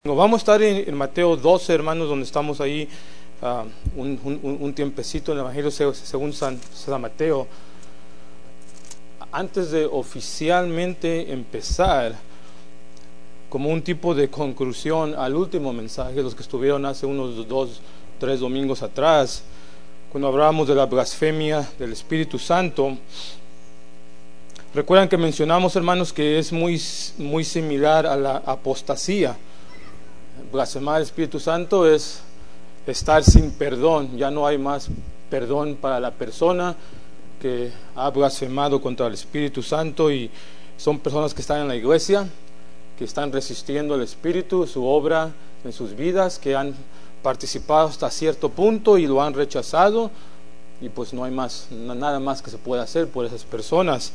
Vamos a estar en Mateo 12, hermanos, donde estamos ahí un tiempecito en el Evangelio según San Mateo. Antes de oficialmente empezar, como un tipo de conclusión al último mensaje, los que estuvieron hace unos 2-3 domingos atrás, cuando hablábamos de la blasfemia del Espíritu Santo, recuerdan que mencionamos, hermanos, que es muy similar a la apostasía. Blasfemar al Espíritu Santo es estar sin perdón. Ya no hay más perdón para la persona que ha blasfemado contra el Espíritu Santo, y son personas que están en la iglesia, que están resistiendo al Espíritu, su obra en sus vidas, que han participado hasta cierto punto y lo han rechazado, y pues no hay nada más que se pueda hacer por esas personas.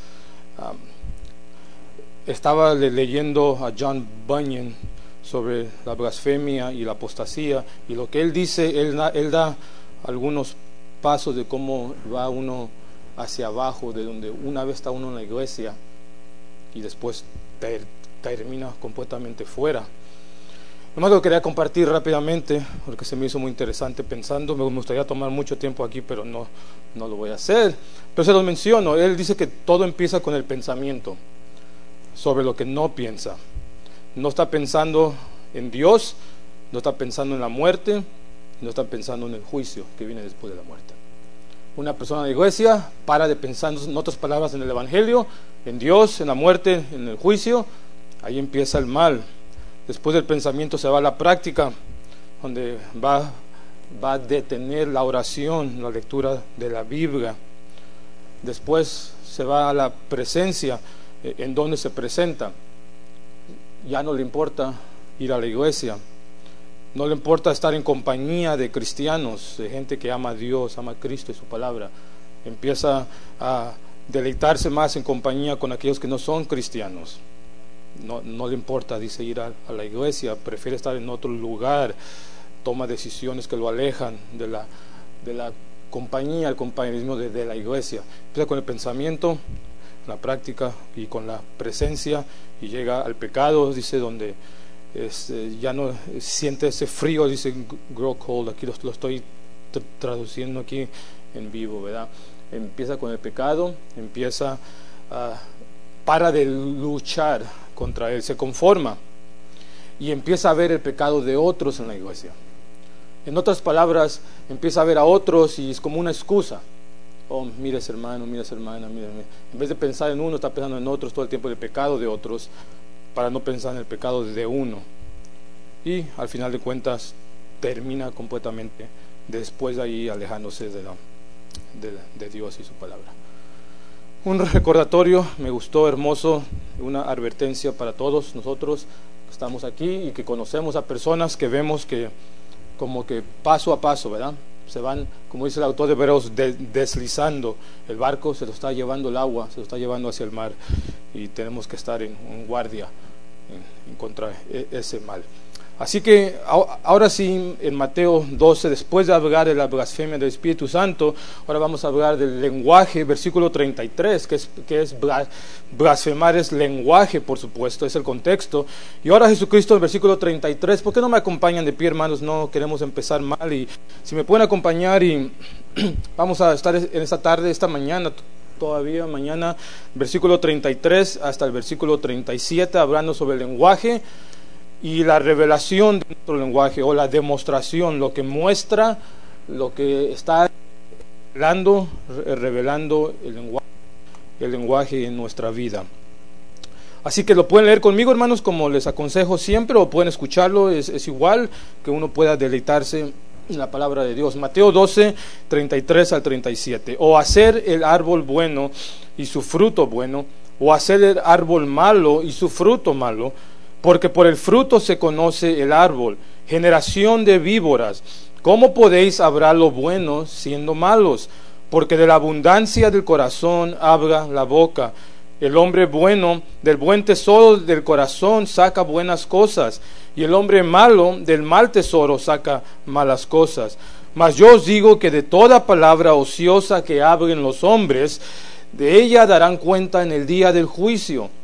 Estaba leyendo a John Bunyan sobre la blasfemia y la apostasía, y lo que él dice, él da algunos pasos de cómo va uno hacia abajo, de donde una vez está uno en la iglesia y después termina completamente fuera. Nomás lo quería compartir rápidamente porque se me hizo muy interesante pensando. Me gustaría tomar mucho tiempo aquí, pero no lo voy a hacer, pero se lo menciono. Él dice que todo empieza con el pensamiento sobre lo que no piensa. No está pensando en Dios, no está pensando en la muerte, no está pensando en el juicio que viene después de la muerte. Una persona de la iglesia para de pensar, en otras palabras, en el Evangelio, en Dios, en la muerte, en el juicio. Ahí empieza el mal. Después del pensamiento se va a la práctica, donde va a detener la oración, la lectura de la Biblia. Después se va a la presencia, en donde se presenta. Ya no le importa ir a la iglesia, no le importa estar en compañía de cristianos, de gente que ama a Dios, ama a Cristo y su palabra. Empieza a deleitarse más en compañía con aquellos que no son cristianos. No le importa, dice, ir a la iglesia, prefiere estar en otro lugar. Toma decisiones que lo alejan de la compañía, el compañerismo de la iglesia. Empieza con el pensamiento, la práctica y con la presencia, y llega al pecado, dice, donde ya no siente ese frío, dice grow cold. Aquí lo estoy traduciendo aquí en vivo, ¿verdad? Empieza con el pecado, para de luchar contra él, se conforma y empieza a ver el pecado de otros en la iglesia. En otras palabras, empieza a ver a otros y es como una excusa. Oh, mira ese hermano, mira esa hermana, mira. En vez de pensar en uno, está pensando en otros todo el tiempo, el pecado de otros, para no pensar en el pecado de uno. Y al final de cuentas termina completamente después de ahí alejándose de Dios y su palabra. Un recordatorio, me gustó, hermoso, una advertencia para todos nosotros que estamos aquí y que conocemos a personas que vemos que como que paso a paso, ¿verdad? Se van, como dice el autor de Hebreos, deslizando. El barco se lo está llevando el agua, se lo está llevando hacia el mar, y tenemos que estar en guardia en contra de ese mal. Así que ahora sí, en Mateo 12, después de hablar de la blasfemia del Espíritu Santo, ahora vamos a hablar del lenguaje, versículo 33, que es blasfemar, es lenguaje, por supuesto, es el contexto. Y ahora Jesucristo, en versículo 33, ¿por qué no me acompañan de pie, hermanos? No queremos empezar mal, y si me pueden acompañar, y vamos a estar en esta tarde, esta mañana, todavía mañana, versículo 33 hasta el versículo 37, hablando sobre el lenguaje y la revelación de nuestro lenguaje, o la demostración, lo que muestra, lo que está revelando el lenguaje en nuestra vida. Así que lo pueden leer conmigo, hermanos, como les aconsejo siempre, o pueden escucharlo, es igual, que uno pueda deleitarse en la palabra de Dios. Mateo 12, 33 al 37. O hacer el árbol bueno y su fruto bueno, o hacer el árbol malo y su fruto malo, porque por el fruto se conoce el árbol. Generación de víboras, ¿cómo podéis hablar lo bueno siendo malos? Porque de la abundancia del corazón habla la boca. El hombre bueno del buen tesoro del corazón saca buenas cosas, y el hombre malo del mal tesoro saca malas cosas. Mas yo os digo que de toda palabra ociosa que hablen los hombres, de ella darán cuenta en el día del juicio.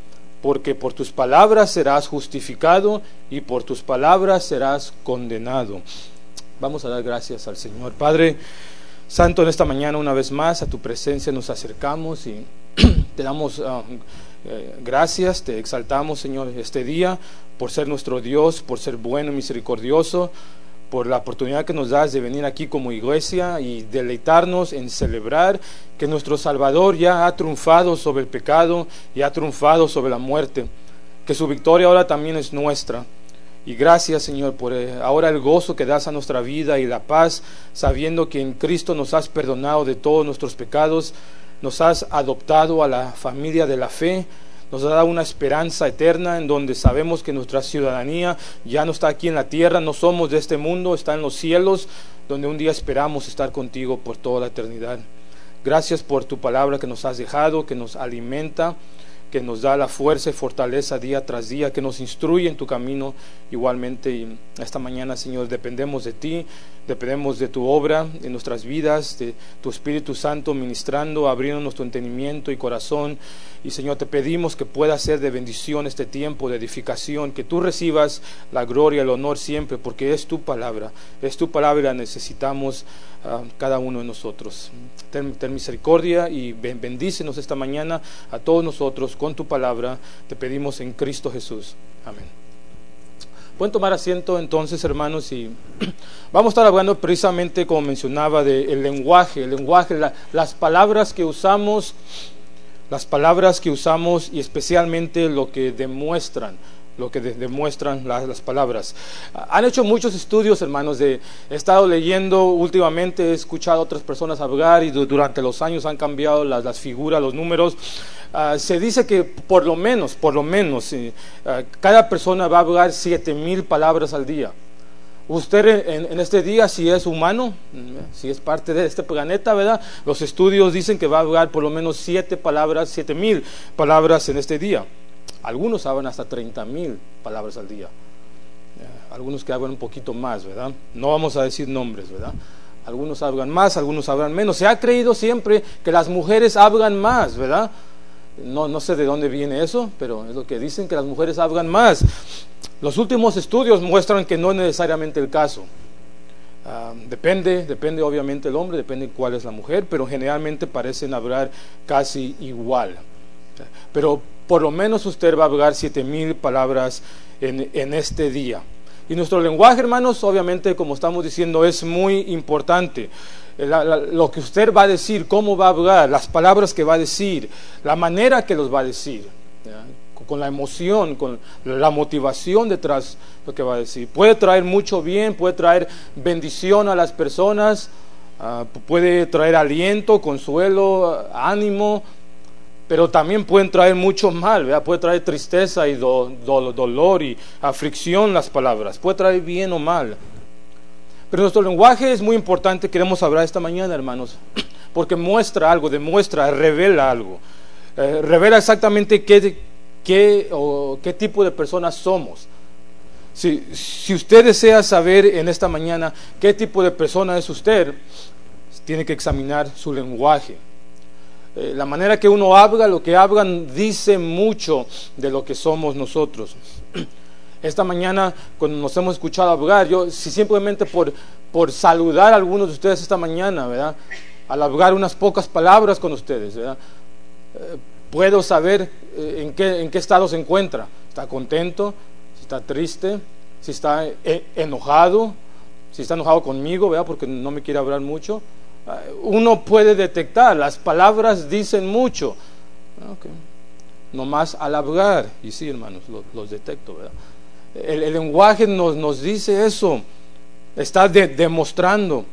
porque por tus palabras serás justificado y por tus palabras serás condenado. Vamos a dar gracias al Señor. Padre Santo, en esta mañana una vez más a tu presencia nos acercamos y te damos gracias, te exaltamos, Señor, este día por ser nuestro Dios, por ser bueno y misericordioso, por la oportunidad que nos das de venir aquí como iglesia y deleitarnos en celebrar que nuestro Salvador ya ha triunfado sobre el pecado y ha triunfado sobre la muerte, que su victoria ahora también es nuestra. Y gracias, Señor, por ahora el gozo que das a nuestra vida y la paz, sabiendo que en Cristo nos has perdonado de todos nuestros pecados, nos has adoptado a la familia de la fe, nos ha dado una esperanza eterna en donde sabemos que nuestra ciudadanía ya no está aquí en la tierra, no somos de este mundo, está en los cielos, donde un día esperamos estar contigo por toda la eternidad. Gracias por tu palabra que nos has dejado, que nos alimenta, que nos da la fuerza y fortaleza día tras día, que nos instruye en tu camino igualmente. Y esta mañana, Señor, dependemos de ti, dependemos de tu obra en nuestras vidas, de tu Espíritu Santo ministrando, abriendo nuestro entendimiento y corazón. Y Señor, te pedimos que pueda ser de bendición este tiempo, de edificación, que tú recibas la gloria y el honor siempre, porque es tu palabra y la necesitamos cada uno de nosotros. Ten misericordia y bendícenos esta mañana a todos nosotros con tu palabra, te pedimos en Cristo Jesús. Amén. Pueden tomar asiento entonces, hermanos, y vamos a estar hablando precisamente, como mencionaba, del lenguaje, las palabras que usamos y especialmente lo que demuestran las palabras. Han hecho muchos estudios, hermanos, he estado leyendo últimamente, he escuchado a otras personas hablar y durante los años han cambiado las figuras, los números. Se dice que por lo menos cada persona va a hablar 7,000 palabras al día. Usted en este día, si es humano, si es parte de este planeta, ¿verdad? Los estudios dicen que va a hablar por lo menos 7,000 palabras en este día. Algunos hablan hasta 30,000 palabras al día. Algunos que hablan un poquito más, ¿verdad? No vamos a decir nombres, ¿verdad? Algunos hablan más, algunos hablan menos. Se ha creído siempre que las mujeres hablan más, ¿verdad? No sé de dónde viene eso, pero es lo que dicen, que las mujeres hablan más. Los últimos estudios muestran que no es necesariamente el caso. Depende obviamente el hombre, depende cuál es la mujer, pero generalmente parecen hablar casi igual. Pero por lo menos usted va a hablar 7,000 palabras en este día. Y nuestro lenguaje, hermanos, obviamente, como estamos diciendo, es muy importante. Lo que usted va a decir, cómo va a hablar, las palabras que va a decir, la manera que los va a decir, ¿ya? Con la emoción, con la motivación detrás de lo que va a decir. Puede traer mucho bien, puede traer bendición a las personas, puede traer aliento, consuelo, ánimo, pero también pueden traer mucho mal, ¿verdad? Puede traer tristeza y dolor y aflicción las palabras, puede traer bien o mal. Pero nuestro lenguaje es muy importante, queremos hablar esta mañana, hermanos, porque muestra algo, revela algo, revela exactamente qué tipo de personas somos. Si usted desea saber en esta mañana qué tipo de persona es usted, tiene que examinar su lenguaje. La manera que uno habla, lo que hablan, dice mucho de lo que somos nosotros. Esta mañana, cuando nos hemos escuchado hablar, si simplemente por saludar a algunos de ustedes esta mañana, ¿verdad? Al hablar unas pocas palabras con ustedes, ¿verdad? Puedo saber en qué estado se encuentra. ¿Está contento? ¿Si está triste? ¿Si está enojado? ¿Si está enojado conmigo, ¿verdad? Porque no me quiere hablar mucho. Uno puede detectar, las palabras dicen mucho. Okay. Nomás al hablar, y sí, hermanos, los detecto, ¿verdad? El lenguaje nos dice eso, está demostrando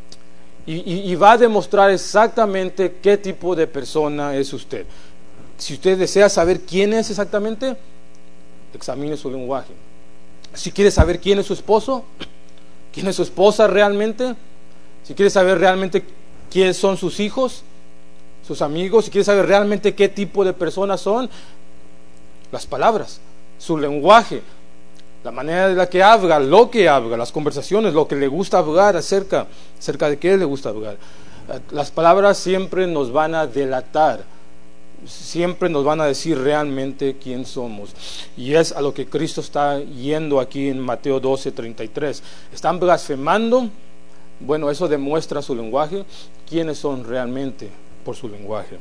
y va a demostrar exactamente qué tipo de persona es usted. Si usted desea saber quién es exactamente, examine su lenguaje. Si quiere saber quién es su esposo, quién es su esposa realmente, si quiere saber realmente quiénes son sus hijos, sus amigos, si quiere saber realmente qué tipo de personas son, las palabras, su lenguaje, la manera de la que habla, lo que habla, las conversaciones, lo que le gusta hablar acerca de qué le gusta hablar. Las palabras siempre nos van a delatar. siempre nos van a decir realmente quién somos. Y es a lo que Cristo está yendo aquí en Mateo 12:33. ¿Están blasfemando? Bueno, eso demuestra su lenguaje. ¿Quiénes son realmente por su lenguaje?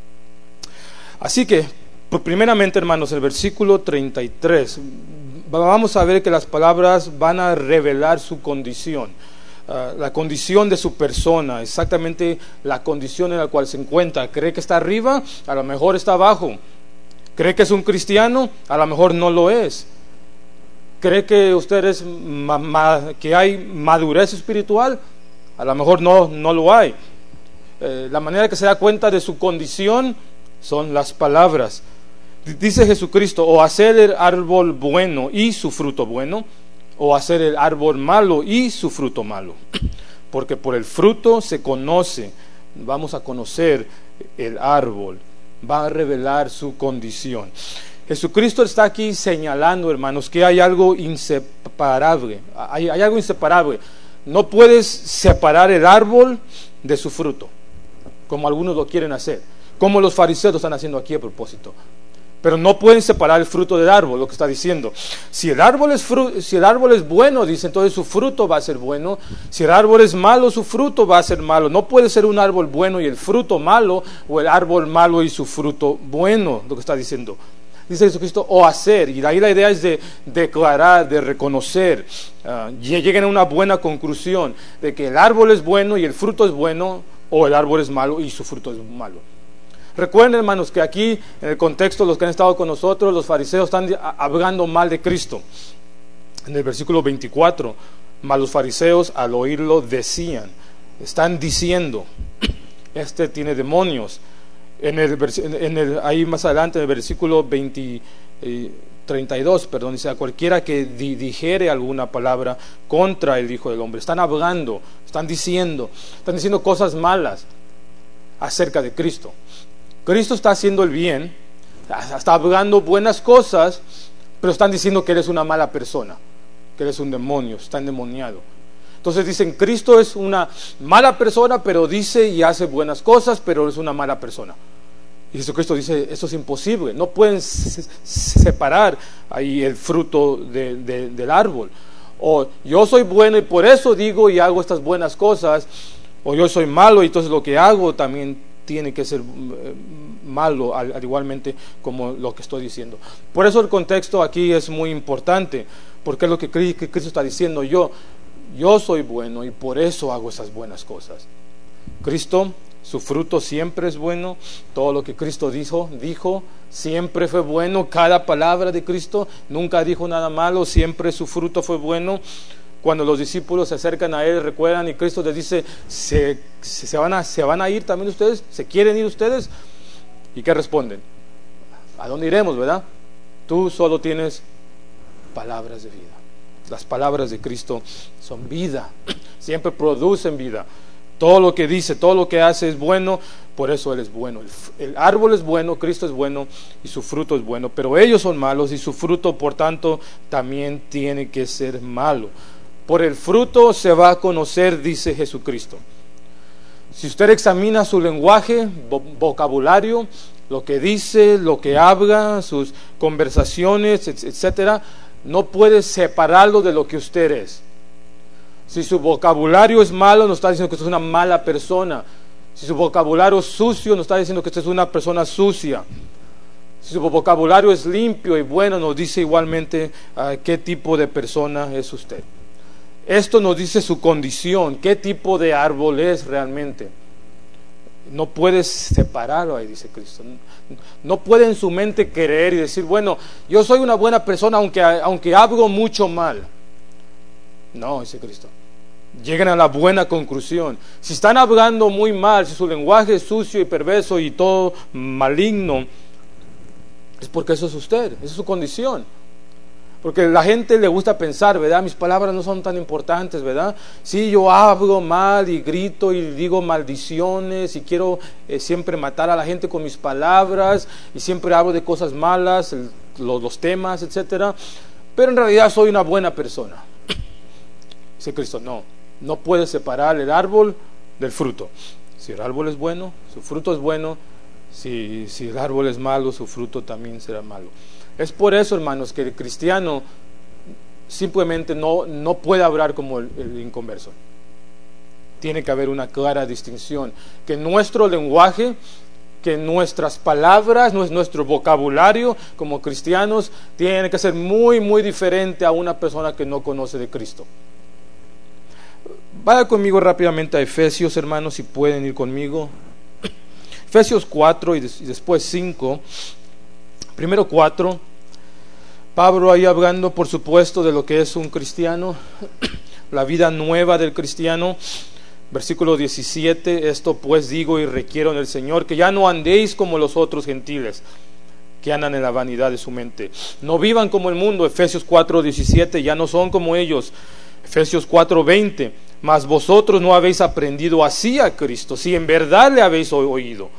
Así que, primeramente, hermanos, el versículo 33, vamos a ver que las palabras van a revelar su condición. La condición de su persona, exactamente la condición en la cual se encuentra. ¿Cree que está arriba? A lo mejor está abajo. ¿Cree que es un cristiano? A lo mejor no lo es. ¿Cree que usted es que hay madurez espiritual? A lo mejor no lo hay. La manera que se da cuenta de su condición son las palabras. Dice Jesucristo: o hacer el árbol bueno y su fruto bueno, o hacer el árbol malo y su fruto malo. Porque por el fruto se conoce, vamos a conocer el árbol, va a revelar su condición. Jesucristo está aquí señalando, hermanos, que hay algo inseparable. Hay algo inseparable. No puedes separar el árbol de su fruto, como algunos lo quieren hacer, como los fariseos lo están haciendo aquí a propósito. Pero no pueden separar el fruto del árbol, lo que está diciendo. Si el árbol es bueno, dice, entonces su fruto va a ser bueno. Si el árbol es malo, su fruto va a ser malo. No puede ser un árbol bueno y el fruto malo, o el árbol malo y su fruto bueno, lo que está diciendo. Dice Jesucristo: o hacer, y de ahí la idea es de declarar, de reconocer. Lleguen a una buena conclusión de que el árbol es bueno y el fruto es bueno, o el árbol es malo y su fruto es malo. Recuerden, hermanos, que aquí en el contexto, los que han estado con nosotros, los fariseos están hablando mal de Cristo. En el versículo 24, mas los fariseos al oírlo decían, están diciendo, este tiene demonios. Ahí más adelante, en el versículo 32, perdón, dice: a cualquiera que dijere alguna palabra contra el Hijo del Hombre. Están hablando, están diciendo cosas malas acerca de Cristo. Cristo está haciendo el bien, está hablando buenas cosas, pero están diciendo que eres una mala persona, que eres un demonio, está endemoniado. Entonces dicen: Cristo es una mala persona, pero dice y hace buenas cosas, pero es una mala persona. Y Jesucristo dice: esto es imposible, no pueden separar ahí el fruto del árbol. O yo soy bueno y por eso digo y hago estas buenas cosas, o yo soy malo y entonces lo que hago también tiene que ser malo, al igualmente como lo que estoy diciendo. Por eso el contexto aquí es muy importante, porque es lo que Cristo está diciendo: yo soy bueno y por eso hago esas buenas cosas. Cristo, su fruto siempre es bueno. Todo lo que Cristo dijo siempre fue bueno. Cada palabra de Cristo nunca dijo nada malo, siempre su fruto fue bueno. Cuando los discípulos se acercan a Él, recuerdan, y Cristo les dice: ¿Se van a ir también ustedes? ¿Se quieren ir ustedes? ¿Y qué responden? ¿A dónde iremos, verdad? Tú solo tienes palabras de vida. Las palabras de Cristo son vida, siempre producen vida. Todo lo que dice, todo lo que hace es bueno, por eso Él es bueno. El árbol es bueno, Cristo es bueno y su fruto es bueno, pero ellos son malos y su fruto, por tanto, también tiene que ser malo. Por el fruto se va a conocer, dice Jesucristo. Si usted examina su lenguaje, vocabulario, lo que dice, lo que habla, sus conversaciones, etcétera, no puede separarlo de lo que usted es. Si su vocabulario es malo, nos está diciendo que usted es una mala persona. Si su vocabulario es sucio, nos está diciendo que usted es una persona sucia. Si su vocabulario es limpio y bueno, nos dice igualmente qué tipo de persona es usted. Esto nos dice su condición, qué tipo de árbol es realmente. No puedes separarlo, ahí dice Cristo. No puede en su mente creer y decir: bueno, yo soy una buena persona aunque hablo mucho mal. No, dice Cristo. Lleguen a la buena conclusión. Si están hablando muy mal, si su lenguaje es sucio y perverso y todo maligno, es porque eso es usted, esa es su condición. Porque a la gente le gusta pensar, ¿verdad? Mis palabras no son tan importantes, ¿verdad? Sí, yo hablo mal y grito y digo maldiciones y quiero siempre matar a la gente con mis palabras y siempre hablo de cosas malas, los temas, etcétera. Pero en realidad soy una buena persona. Dice Cristo: no puede separar el árbol del fruto. Si el árbol es bueno, su fruto es bueno, Si el árbol es malo, su fruto también será malo. Es por eso, hermanos, que el cristiano simplemente no puede hablar como el inconverso. Tiene que haber una clara distinción, que nuestro lenguaje, que nuestras palabras, nuestro vocabulario como cristianos tiene que ser muy, muy diferente a una persona que no conoce de Cristo. Vaya conmigo rápidamente a Efesios, hermanos, si pueden ir conmigo. Efesios 4 y después 5. Primero 4. Pablo ahí hablando, por supuesto, de lo que es un cristiano, la vida nueva del cristiano. Versículo 17, esto pues digo y requiero en el Señor, que ya no andéis como los otros gentiles, que andan en la vanidad de su mente. No vivan como el mundo, Efesios 4, 17, ya no son como ellos. Efesios 4, 20, mas vosotros no habéis aprendido así a Cristo, si en verdad le habéis oído.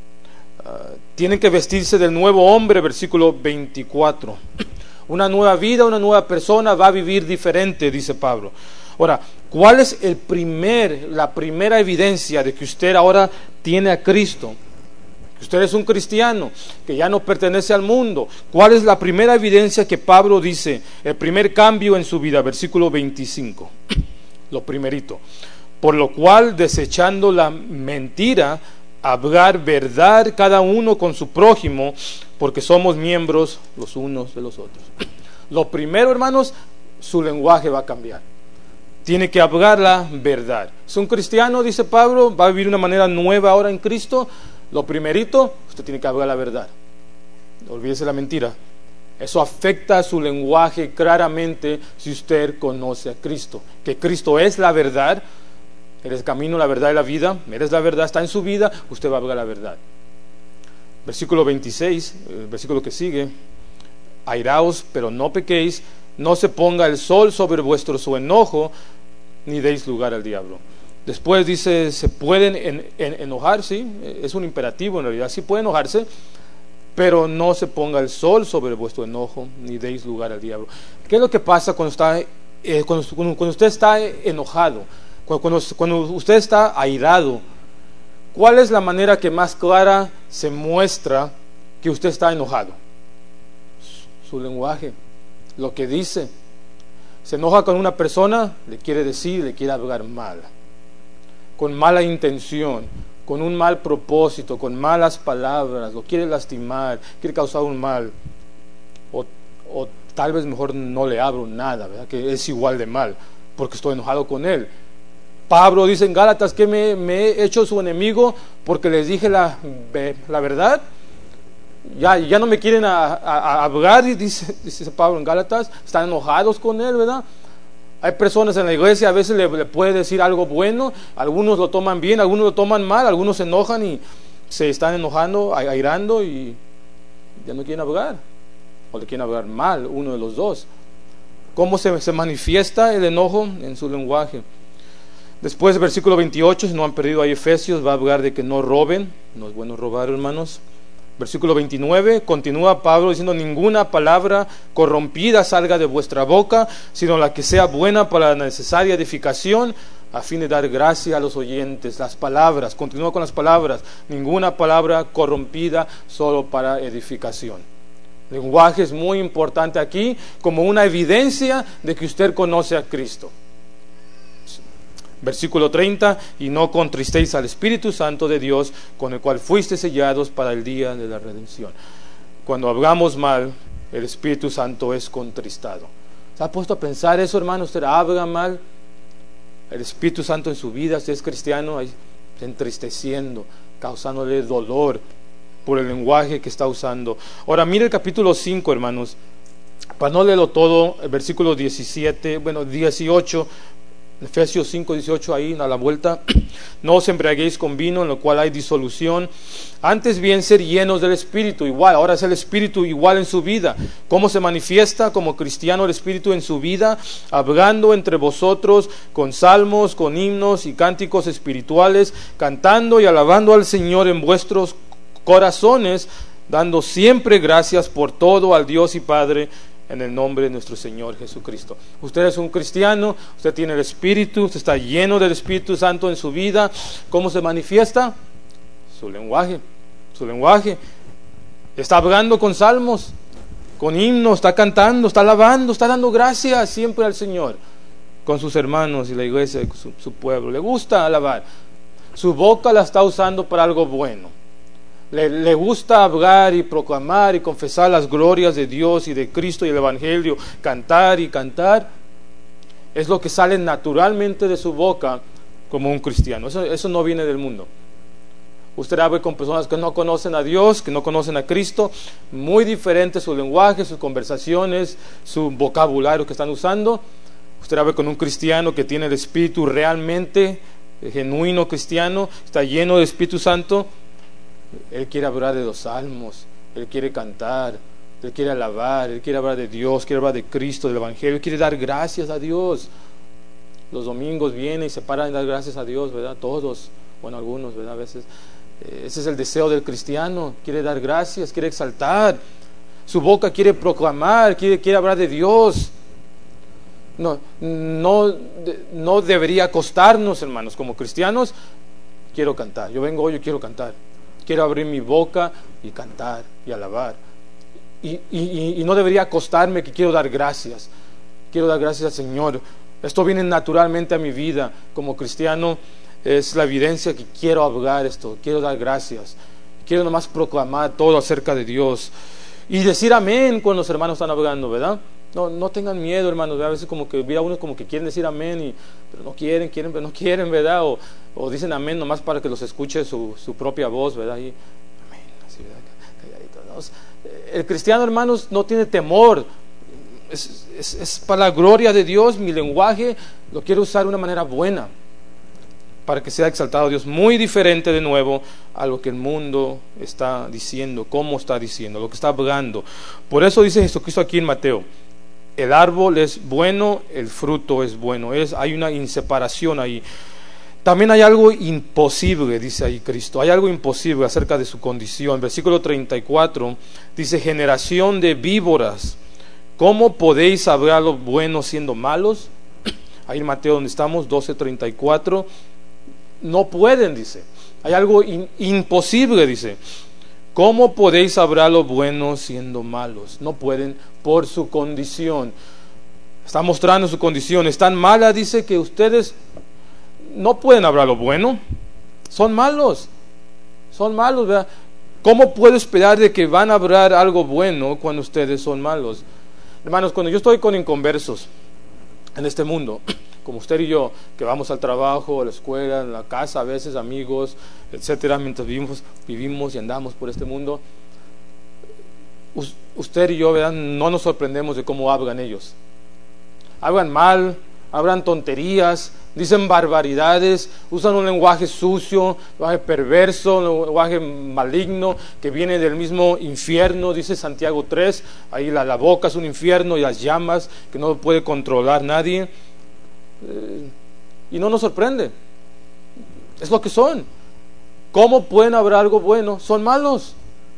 Tienen que vestirse del nuevo hombre, versículo 24. Una nueva vida, una nueva persona va a vivir diferente, dice Pablo. Ahora, ¿cuál es la primera evidencia de que usted ahora tiene a Cristo? Que usted es un cristiano, que ya no pertenece al mundo. ¿Cuál es la primera evidencia que Pablo dice? El primer cambio en su vida, versículo 25. Lo primerito. Por lo cual, desechando la mentira, hablar verdad cada uno con su prójimo, porque somos miembros los unos de los otros. Lo primero, hermanos, su lenguaje va a cambiar. Tiene que hablar la verdad. Es un cristiano, dice Pablo, va a vivir de una manera nueva ahora en Cristo. Lo primerito, usted tiene que hablar la verdad. Olvídese la mentira. Eso afecta a su lenguaje claramente si usted conoce a Cristo. Que Cristo es la verdad. Él es el camino, la verdad y la vida. Él es la verdad, está en su vida, usted va a hablar la verdad. Versículo 26, el versículo que sigue. Airaos, pero no pequéis. No se ponga el sol sobre vuestro su enojo, ni deis lugar al diablo. Después dice, se pueden enojar, sí, es un imperativo en realidad, sí puede enojarse, pero no se ponga el sol sobre vuestro enojo, ni deis lugar al diablo. ¿Qué es lo que pasa cuando usted está enojado? Cuando usted está airado, ¿cuál es la manera que más clara se muestra que usted está enojado? Su lenguaje. Lo que dice. Se enoja con una persona, le quiere decir, le quiere hablar mal, con mala intención, con un mal propósito, con malas palabras, lo quiere lastimar, quiere causar un mal, o tal vez mejor no le hablo nada, ¿verdad? Que es igual de mal, porque estoy enojado con él. Pablo dice en Gálatas que me he hecho su enemigo porque les dije la verdad. Ya no me quieren hablar, dice Pablo en Gálatas, están enojados con él, ¿verdad? Hay personas en la iglesia, a veces le puede decir algo bueno, algunos lo toman bien, algunos lo toman mal, algunos se enojan y se están enojando, airando y ya no quieren hablar, o le quieren hablar mal, uno de los dos. ¿Cómo se manifiesta el enojo? En su lenguaje. Después, versículo 28, si no han perdido ahí Efesios, va a hablar de que no roben, no es bueno robar, hermanos. Versículo 29, continúa Pablo diciendo, ninguna palabra corrompida salga de vuestra boca, sino la que sea buena para la necesaria edificación, a fin de dar gracia a los oyentes. Las palabras, continúa con las palabras, ninguna palabra corrompida, solo para edificación. El lenguaje es muy importante aquí, como una evidencia de que usted conoce a Cristo. Versículo 30, y no contristéis al Espíritu Santo de Dios, con el cual fuiste sellados para el día de la redención. Cuando hablamos mal, el Espíritu Santo es contristado. ¿Se ha puesto a pensar eso, hermano? Usted habla mal, el Espíritu Santo en su vida, usted es cristiano, ahí, entristeciendo, causándole dolor por el lenguaje que está usando. Ahora mire el capítulo 5, hermanos, para no leerlo todo, el versículo 18, Efesios 5, 18, ahí a la vuelta. No os embriaguéis con vino, en lo cual hay disolución, antes bien ser llenos del Espíritu. Igual, ahora es el Espíritu igual en su vida. ¿Cómo se manifiesta como cristiano el Espíritu en su vida? Hablando entre vosotros con salmos, con himnos y cánticos espirituales, cantando y alabando al Señor en vuestros corazones, dando siempre gracias por todo al Dios y Padre, en el nombre de nuestro Señor Jesucristo. Usted es un cristiano, usted tiene el Espíritu, usted está lleno del Espíritu Santo en su vida. ¿Cómo se manifiesta? Su lenguaje, su lenguaje. Está hablando con salmos, con himnos, está cantando, está alabando, está dando gracias siempre al Señor, con sus hermanos y la iglesia, su pueblo. Le gusta alabar. Su boca la está usando para algo bueno. Le gusta hablar y proclamar y confesar las glorias de Dios y de Cristo y el Evangelio, cantar y cantar. Es lo que sale naturalmente de su boca como un cristiano. Eso no viene del mundo. Usted habla con personas que no conocen a Dios, que no conocen a Cristo, muy diferente su lenguaje, sus conversaciones, su vocabulario que están usando. Usted habla con un cristiano que tiene el Espíritu realmente genuino cristiano, está lleno del Espíritu Santo. Él quiere hablar de los salmos, él quiere cantar, él quiere alabar, él quiere hablar de Dios, quiere hablar de Cristo, del Evangelio, él quiere dar gracias a Dios. Los domingos viene y se paran a dar gracias a Dios, ¿verdad? Todos, bueno, algunos, ¿verdad? A veces. Ese es el deseo del cristiano, quiere dar gracias, quiere exaltar. Su boca quiere proclamar, quiere hablar de Dios. No debería costarnos, hermanos, como cristianos. Quiero cantar, yo vengo hoy, yo quiero cantar. Quiero abrir mi boca y cantar y alabar. Y no debería costarme que quiero dar gracias. Quiero dar gracias al Señor. Esto viene naturalmente a mi vida como cristiano. Es la evidencia que quiero hablar esto, quiero dar gracias, quiero nomás proclamar todo acerca de Dios y decir amén cuando los hermanos están hablando, ¿verdad? No tengan miedo, hermanos. A veces como que mira unos como que quieren decir amén, pero no quieren, pero no quieren, ¿verdad? O dicen amén nomás para que los escuche su propia voz, ¿verdad? Y amén, así, ¿verdad? Calladito, ¿no? El cristiano, hermanos, no tiene temor. Es para la gloria de Dios. Mi lenguaje lo quiero usar de una manera buena, para que sea exaltado Dios. Muy diferente de nuevo a lo que el mundo está diciendo, cómo está diciendo, lo que está hablando. Por eso dice Jesucristo aquí en Mateo: el árbol es bueno, el fruto es bueno. Hay una inseparación ahí. También hay algo imposible, dice ahí Cristo. Hay algo imposible acerca de su condición. Versículo 34 dice: generación de víboras, ¿cómo podéis hablar lo bueno siendo malos? Ahí en Mateo donde estamos, 12:34. No pueden, dice. Hay algo imposible, dice. ¿Cómo podéis hablar lo bueno siendo malos? No pueden por su condición. Está mostrando su condición. Es tan mala, dice, que ustedes no pueden hablar lo bueno. Son malos. Son malos, ¿verdad? ¿Cómo puedo esperar de que van a hablar algo bueno cuando ustedes son malos? Hermanos, cuando yo estoy con inconversos en este mundo, como usted y yo, que vamos al trabajo, a la escuela, a la casa, a veces amigos, etcétera, mientras vivimos y andamos por este mundo, usted y yo, ¿verdad?, no nos sorprendemos de cómo hablan ellos. Hablan mal, hablan tonterías, dicen barbaridades, usan un lenguaje sucio, un lenguaje perverso, un lenguaje maligno que viene del mismo infierno. Dice Santiago 3, ahí la boca es un infierno y las llamas que no puede controlar nadie. Y no nos sorprende, es lo que son. ¿Cómo pueden hablar algo bueno? Son malos.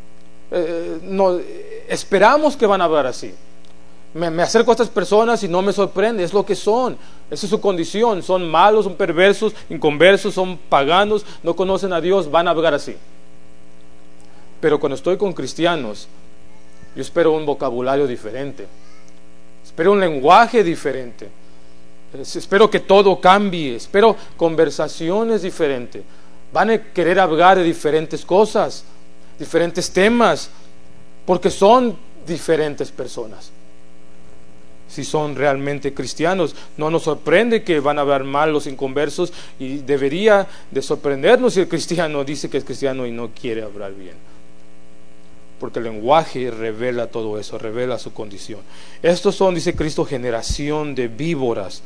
Esperamos que van a hablar así. Me acerco a estas personas y no me sorprende, es lo que son. Esa es su condición. Son malos, son perversos, inconversos, son paganos, no conocen a Dios, van a hablar así. Pero cuando estoy con cristianos, yo espero un vocabulario diferente, espero un lenguaje diferente. Espero que todo cambie, espero conversaciones diferentes. Van a querer hablar de diferentes cosas, diferentes temas, porque son diferentes personas. Si son realmente cristianos, no nos sorprende que van a hablar mal los inconversos, y debería de sorprendernos si el cristiano dice que es cristiano y no quiere hablar bien, porque el lenguaje revela todo eso, revela su condición. Estos son, dice Cristo, generación de víboras.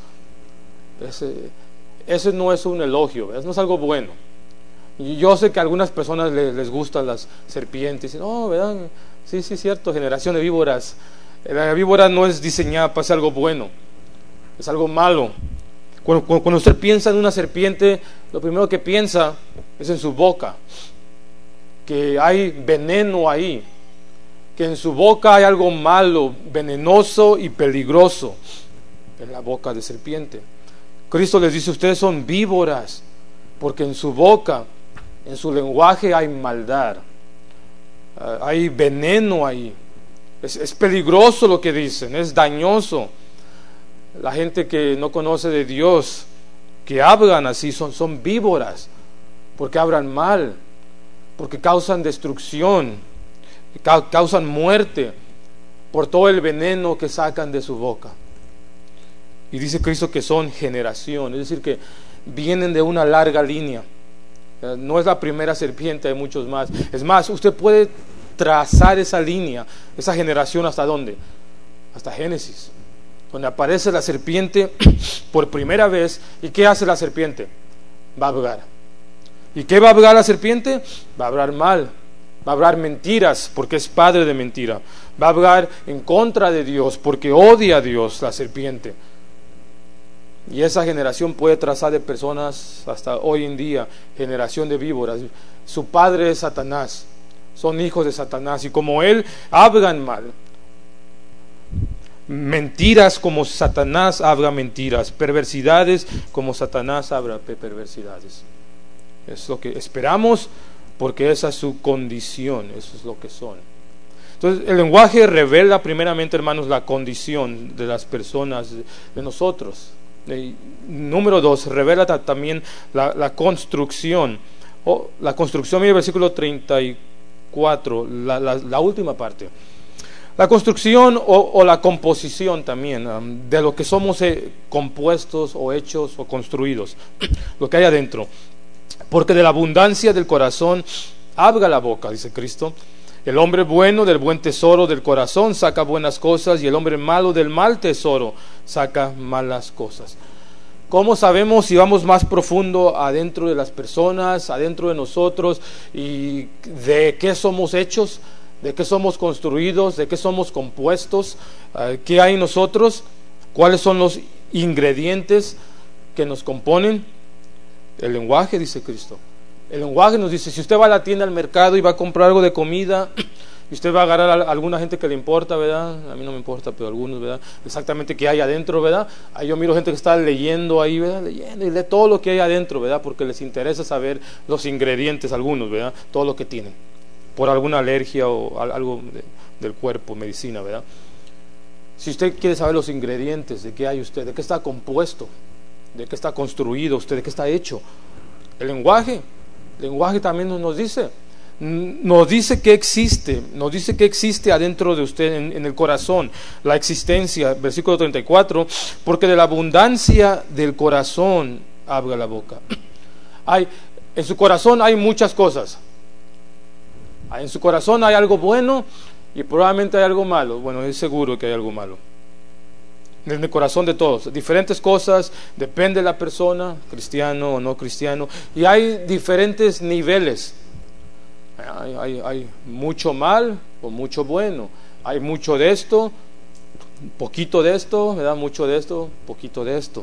Ese no es un elogio, eso no es algo bueno. Y yo sé que a algunas personas les gustan las serpientes. Dicen, oh, ¿verdad? Sí, cierto, generación de víboras. La víbora no es diseñada para ser algo bueno, es algo malo. Cuando usted piensa en una serpiente, lo primero que piensa es en su boca, que hay veneno ahí, que en su boca hay algo malo, venenoso y peligroso, en la boca de serpiente. Cristo les dice: ustedes son víboras, porque en su boca, en su lenguaje hay maldad, hay veneno ahí. Es peligroso lo que dicen, es dañoso. La gente que no conoce de Dios, que hablan así, son víboras, porque hablan mal, porque causan destrucción, causan muerte por todo el veneno que sacan de su boca. Y dice Cristo que son generación, es decir, que vienen de una larga línea. No es la primera serpiente, hay muchos más. Es más, usted puede trazar esa línea, esa generación, ¿hasta dónde? Hasta Génesis, donde aparece la serpiente por primera vez. ¿Y qué hace la serpiente? Va a hablar. ¿Y qué va a hablar la serpiente? Va a hablar mal, va a hablar mentiras, porque es padre de mentira. Va a hablar en contra de Dios, porque odia a Dios, la serpiente. Y esa generación puede trazar de personas hasta hoy en día, generación de víboras. Su padre es Satanás, son hijos de Satanás, y como él hablan mal. Mentiras como Satanás habla mentiras, perversidades como Satanás habla perversidades. Es lo que esperamos, porque esa es su condición, eso es lo que son. Entonces el lenguaje revela primeramente, hermanos, la condición de las personas, de nosotros. Número 2, revela también la construcción. La construcción, mira el versículo 34, la última parte. La construcción o la composición también, de lo que somos compuestos o hechos o construidos, lo que hay adentro. Porque de la abundancia del corazón habla la boca, dice Cristo. El hombre bueno del buen tesoro del corazón saca buenas cosas, y el hombre malo del mal tesoro saca malas cosas. ¿Cómo sabemos si vamos más profundo adentro de las personas, adentro de nosotros, y de qué somos hechos, de qué somos construidos, de qué somos compuestos, qué hay en nosotros, cuáles son los ingredientes que nos componen? El lenguaje, dice Cristo. El lenguaje nos dice, si usted va a la tienda, al mercado, y va a comprar algo de comida, y usted va a agarrar a alguna gente que le importa, ¿verdad? A mí no me importa, pero a algunos, ¿verdad? Exactamente qué hay adentro, ¿verdad? Ahí yo miro gente que está leyendo ahí, ¿verdad? Leyendo, y lee todo lo que hay adentro, ¿verdad? Porque les interesa saber los ingredientes, algunos, ¿verdad? Todo lo que tienen, por alguna alergia o algo del cuerpo, medicina, ¿verdad? Si usted quiere saber los ingredientes, de qué hay usted, de qué está compuesto, de qué está construido usted, de qué está hecho, el lenguaje también nos dice que existe adentro de usted, en el corazón, la existencia. Versículo 34, porque de la abundancia del corazón habla la boca. En su corazón hay muchas cosas. En su corazón hay algo bueno y probablemente hay algo malo. Bueno, es seguro que hay algo malo en el corazón de todos, diferentes cosas, depende de la persona, cristiano o no cristiano, y hay diferentes niveles. Hay mucho mal o mucho bueno, hay mucho de esto, poquito de esto, ¿verdad? Mucho de esto, poquito de esto.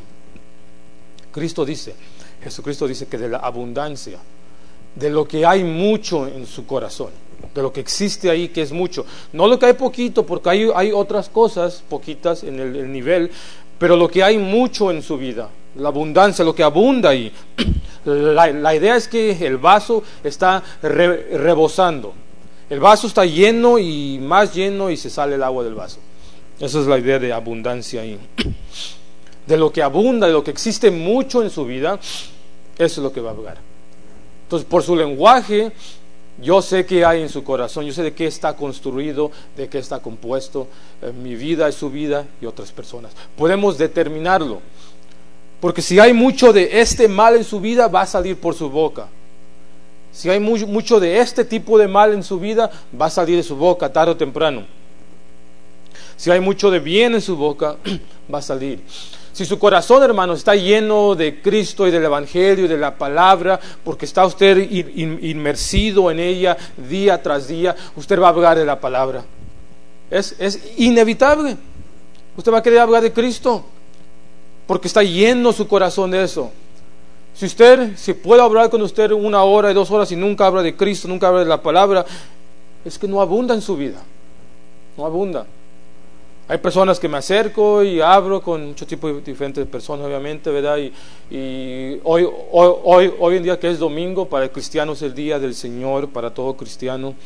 Jesucristo dice que de la abundancia, de lo que hay mucho en su corazón, de lo que existe ahí, que es mucho, no lo que hay poquito, porque hay otras cosas poquitas en el nivel, pero lo que hay mucho en su vida, la abundancia, lo que abunda ahí. La idea es que el vaso está rebosando, el vaso está lleno y más lleno, y se sale el agua del vaso. Esa es la idea de abundancia ahí. De lo que abunda, de lo que existe mucho en su vida, eso es lo que va a hablar. Entonces, por su lenguaje, yo sé qué hay en su corazón, yo sé de qué está construido, de qué está compuesto. Mi vida es su vida y otras personas. Podemos determinarlo, porque si hay mucho de este mal en su vida, va a salir por su boca. Si hay mucho de este tipo de mal en su vida, va a salir de su boca tarde o temprano. Si hay mucho de bien en su boca, va a salir. Si su corazón, hermano, está lleno de Cristo y del Evangelio y de la palabra, porque está usted inmersido en ella día tras día, usted va a hablar de la palabra. Es inevitable. Usted va a querer hablar de Cristo, porque está lleno su corazón de eso. Si puede hablar con usted 1 hora y 2 horas y nunca habla de Cristo, nunca habla de la palabra, es que no abunda en su vida. No abunda. Hay personas que me acerco y hablo con muchos tipos de diferentes personas, obviamente, ¿verdad? Y hoy en día, que es domingo, para el cristiano es el día del Señor, para todo cristiano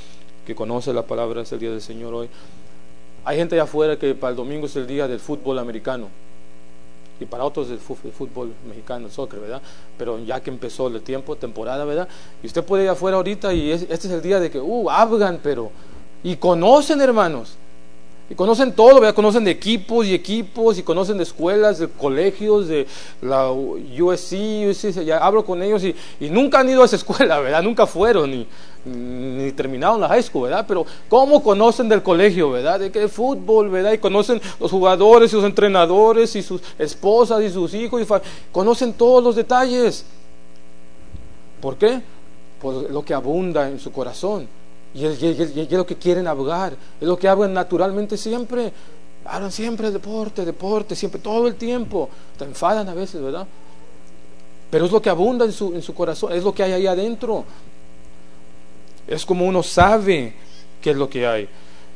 que conoce la palabra, es el día del Señor hoy. Hay gente allá afuera que para el domingo es el día del fútbol americano, y para otros el fútbol mexicano, el soccer, ¿verdad? Pero ya que empezó el temporada, ¿verdad? Y usted puede ir afuera ahorita y este es el día de que, hablan, pero... Y conocen, hermanos. Y conocen todo, ¿verdad? Conocen de equipos, y conocen de escuelas, de colegios, de la USC, ya hablo con ellos y nunca han ido a esa escuela, ¿verdad? Nunca fueron, ni terminaron la high school, ¿verdad? Pero ¿cómo conocen del colegio, ¿verdad? De qué fútbol, ¿verdad? Y conocen los jugadores y los entrenadores y sus esposas y sus hijos, conocen todos los detalles. ¿Por qué? Por lo que abunda en su corazón. Y es lo que quieren hablar, es lo que hablan naturalmente siempre. Hablan siempre de deporte, siempre, todo el tiempo. Te enfadan a veces, ¿verdad? Pero es lo que abunda en su corazón, es lo que hay ahí adentro. Es como uno sabe qué es lo que hay.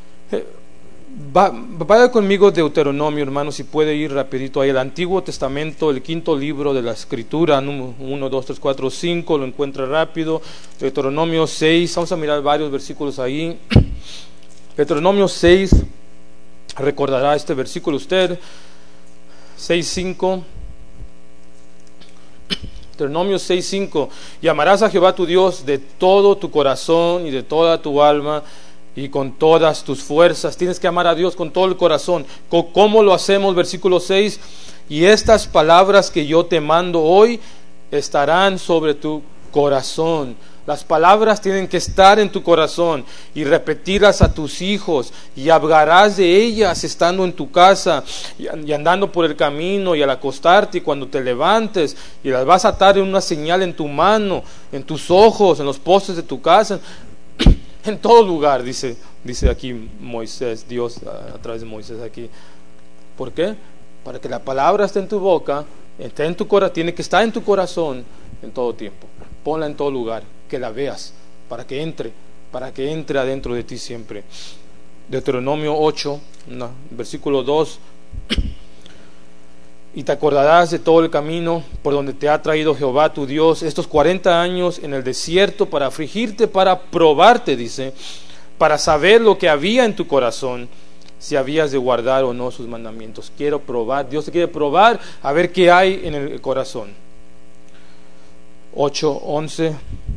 Vaya conmigo Deuteronomio, hermano, si puede ir rapidito ahí. El Antiguo Testamento, el quinto libro de la Escritura, 1, 2, 3, 4, 5, lo encuentra rápido. Deuteronomio 6, vamos a mirar varios versículos ahí. Deuteronomio 6, recordará este versículo usted. 6, 5. Deuteronomio 6, 5. Y amarás a Jehová tu Dios de todo tu corazón y de toda tu alma y con todas tus fuerzas. Tienes que amar a Dios con todo el corazón. ¿Cómo lo hacemos? Versículo 6. Y estas palabras que yo te mando hoy estarán sobre tu corazón. Las palabras tienen que estar en tu corazón y repetirlas a tus hijos, y hablarás de ellas estando en tu casa y andando por el camino y al acostarte y cuando te levantes, y las vas a atar en una señal en tu mano, en tus ojos, en los postes de tu casa, en todo lugar, dice aquí Moisés, Dios a través de Moisés aquí. ¿Por qué? Para que la palabra esté en tu boca, esté en tu corazón, tiene que estar en tu corazón en todo tiempo. Ponla en todo lugar, que la veas, para que entre adentro de ti siempre. Deuteronomio 8, versículo 2. Y te acordarás de todo el camino por donde te ha traído Jehová tu Dios estos 40 años en el desierto, para afligirte, para probarte, dice, para saber lo que había en tu corazón, si habías de guardar o no sus mandamientos. Quiero probar, Dios te quiere probar, a ver qué hay en el corazón. 11,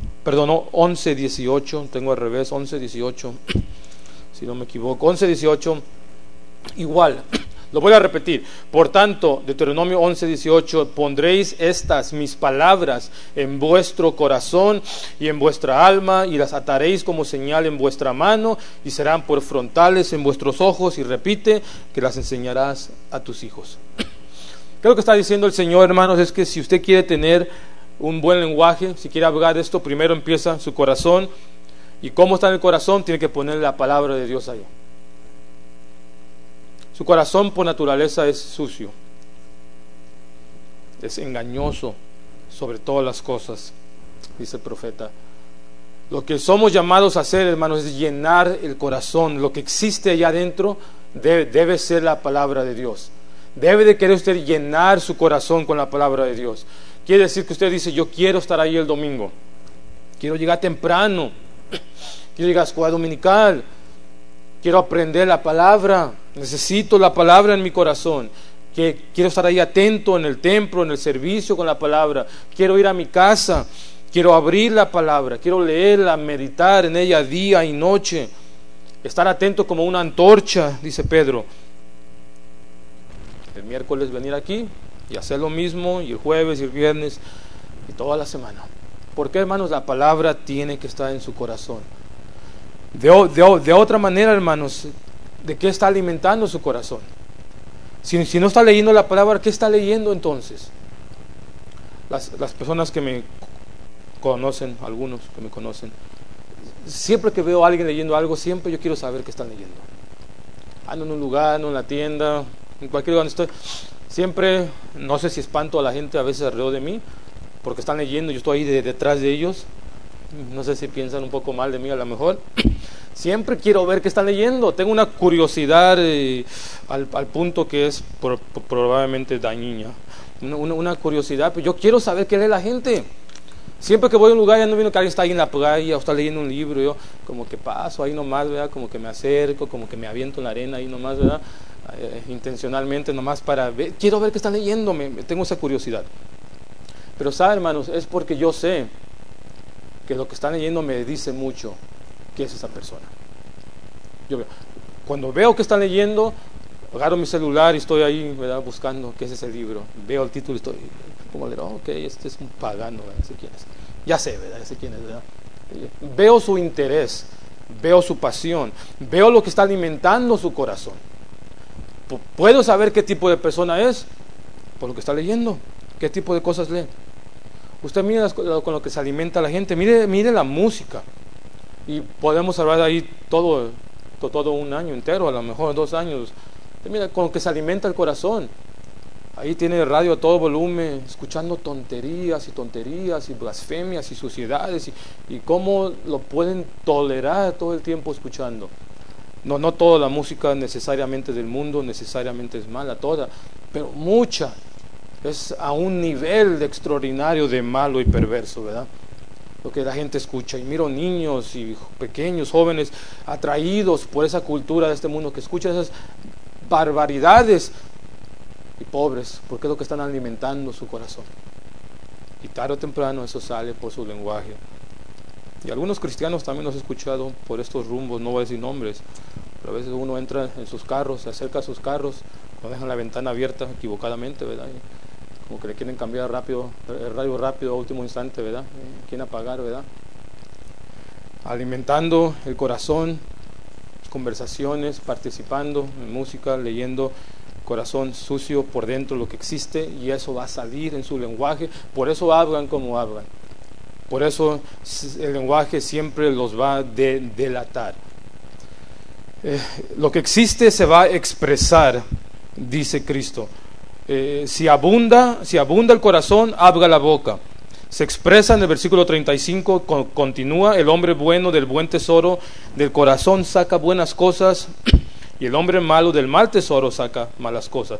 18, tengo al revés, 11, 18, si no me equivoco, 11, 18, igual. Lo voy a repetir. Por tanto, Deuteronomio 11, 18, pondréis estas mis palabras en vuestro corazón y en vuestra alma, y las ataréis como señal en vuestra mano, y serán por frontales en vuestros ojos, y repite que las enseñarás a tus hijos. ¿Qué es lo que está diciendo el Señor, hermanos? Es que si usted quiere tener un buen lenguaje, si quiere hablar esto, primero empieza su corazón. ¿Y cómo está en el corazón? Tiene que poner la palabra de Dios ahí. Su corazón por naturaleza es sucio, es engañoso sobre todas las cosas, dice el profeta. Lo que somos llamados a hacer, hermanos, es llenar el corazón. Lo que existe allá adentro debe ser la palabra de Dios. Debe de querer usted llenar su corazón con la palabra de Dios. Quiere decir que usted dice, yo quiero estar ahí el domingo, quiero llegar temprano, quiero llegar a la escuela dominical, quiero aprender la palabra, necesito la palabra en mi corazón, quiero estar ahí atento en el templo, en el servicio con la palabra, quiero ir a mi casa, quiero abrir la palabra, quiero leerla, meditar en ella día y noche, estar atento como una antorcha, dice Pedro. El miércoles venir aquí y hacer lo mismo, y el jueves y el viernes y toda la semana. ¿Por qué, hermanos? La palabra tiene que estar en su corazón. De otra manera, hermanos, ¿de qué está alimentando su corazón? Si no está leyendo la palabra, ¿qué está leyendo entonces? Las personas que me conocen, algunos que me conocen, siempre que veo a alguien leyendo algo, siempre yo quiero saber qué están leyendo. Ando en un lugar, ando en la tienda, en cualquier lugar donde estoy, siempre, no sé si espanto a la gente a veces alrededor de mí, porque están leyendo, yo estoy ahí detrás de ellos. No sé si piensan un poco mal de mí a lo mejor. Siempre quiero ver qué están leyendo. Tengo una curiosidad al punto que es probablemente dañina. Una curiosidad, pero yo quiero saber qué lee la gente. Siempre que voy a un lugar, ya no vino que alguien está ahí en la playa o está leyendo un libro, yo como que paso ahí nomás, ¿verdad? Como que me acerco, como que me aviento en la arena ahí nomás, ¿verdad? Intencionalmente nomás para ver, quiero ver qué está leyendo, tengo esa curiosidad. Pero saben, hermanos, es porque yo sé que lo que están leyendo me dice mucho qué es esa persona. Cuando veo que están leyendo, agarro mi celular y estoy ahí, ¿verdad? Buscando qué es ese libro. Veo el título y estoy como leer, ok, este es un pagano, ¿verdad? No sé quién es. Ya sé, ¿verdad? Ya sé quién es, ¿verdad? Veo su interés, veo su pasión, veo lo que está alimentando su corazón. Puedo saber qué tipo de persona es por lo que está leyendo, qué tipo de cosas lee. Usted mire con lo que se alimenta la gente, mire la música. Y podemos hablar ahí todo un año entero, a lo mejor 2 años. Mira, con lo que se alimenta el corazón. Ahí tiene el radio a todo volumen, escuchando tonterías y blasfemias y suciedades y cómo lo pueden tolerar todo el tiempo escuchando. No toda la música necesariamente del mundo necesariamente es mala, toda, pero mucha es a un nivel de extraordinario de malo y perverso, ¿verdad? Lo que la gente escucha. Y miro niños y pequeños, jóvenes, atraídos por esa cultura de este mundo, que escuchan esas barbaridades, y pobres, porque es lo que están alimentando su corazón. Y tarde o temprano eso sale por su lenguaje. Y algunos cristianos también los he escuchado por estos rumbos, no voy a decir nombres, pero a veces uno entra en sus carros, se acerca a sus carros, no dejan la ventana abierta equivocadamente, ¿verdad? Y como que le quieren cambiar el radio rápido a último instante, ¿verdad? Quieren apagar, ¿verdad? Alimentando el corazón, conversaciones, participando en música, leyendo, corazón sucio por dentro, lo que existe, y eso va a salir en su lenguaje. Por eso hablan como hablan, por eso el lenguaje siempre los va a delatar. Lo que existe se va a expresar, dice Cristo. Si abunda el corazón, habla la boca. Se expresa en el versículo 35, continúa: el hombre bueno del buen tesoro del corazón saca buenas cosas, y el hombre malo del mal tesoro saca malas cosas.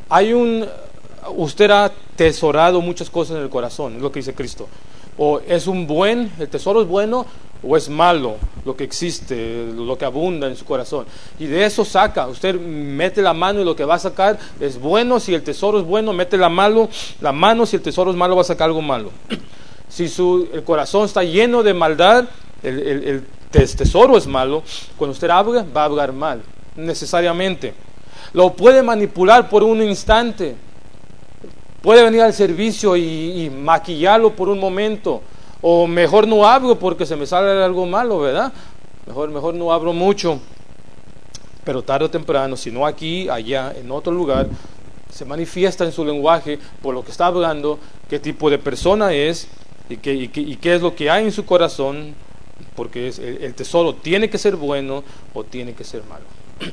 Usted ha tesorado muchas cosas en el corazón, es lo que dice Cristo. O el tesoro es bueno, o es malo lo que existe, lo que abunda en su corazón. Y de eso saca, usted mete la mano y lo que va a sacar es bueno. Si el tesoro es bueno, mete la mano, si el tesoro es malo, va a sacar algo malo. Si el corazón está lleno de maldad, el tesoro es malo, cuando usted habla, va a hablar mal, necesariamente. Lo puede manipular por un instante, puede venir al servicio y maquillarlo por un momento, o mejor no hablo porque se me sale algo malo, ¿verdad? Mejor no hablo mucho, pero tarde o temprano, si no aquí, allá, en otro lugar, se manifiesta en su lenguaje por lo que está hablando, qué tipo de persona es y qué es lo que hay en su corazón, porque el tesoro tiene que ser bueno o tiene que ser malo.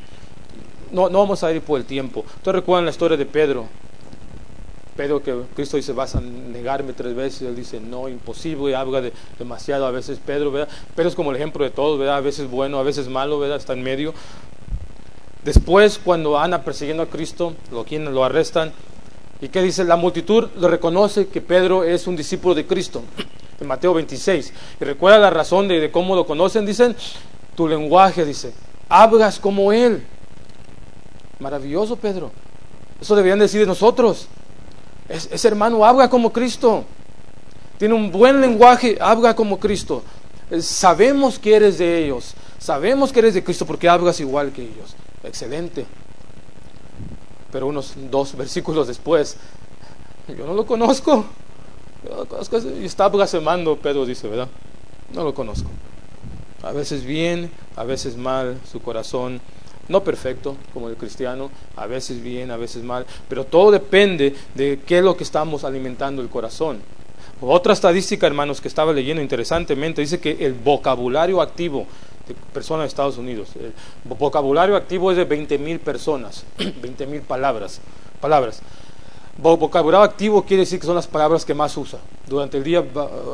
No vamos a ir por el tiempo. ¿Ustedes recuerdan la historia de Pedro? Pedro, que Cristo dice: vas a negarme 3 veces, él dice: no, imposible, habla demasiado a veces Pedro, ¿verdad? Pedro es como el ejemplo de todos, ¿verdad? A veces bueno, a veces malo, ¿verdad? Está en medio. Después, cuando anda persiguiendo a Cristo, lo arrestan, ¿y qué dice? La multitud le reconoce que Pedro es un discípulo de Cristo, en Mateo 26, y recuerda la razón de cómo lo conocen. Dicen: tu lenguaje, dice, hablas como él. Maravilloso, Pedro. Eso deberían decir de nosotros. Ese hermano habla como Cristo, tiene un buen lenguaje, habla como Cristo. Sabemos que eres de ellos, sabemos que eres de Cristo porque hablas igual que ellos. Excelente. Pero unos 2 versículos después: yo no lo conozco, y está blasfemando. Pedro dice, ¿verdad? No lo conozco. A veces bien, a veces mal su corazón. No perfecto como el cristiano, a veces bien, a veces mal, pero todo depende de qué es lo que estamos alimentando el corazón. Otra estadística, hermanos, que estaba leyendo interesantemente, dice que el vocabulario activo de personas de Estados Unidos, el vocabulario activo es de 20,000 personas, 20,000 palabras. Vocabulario activo quiere decir que son las palabras que más usa durante el día.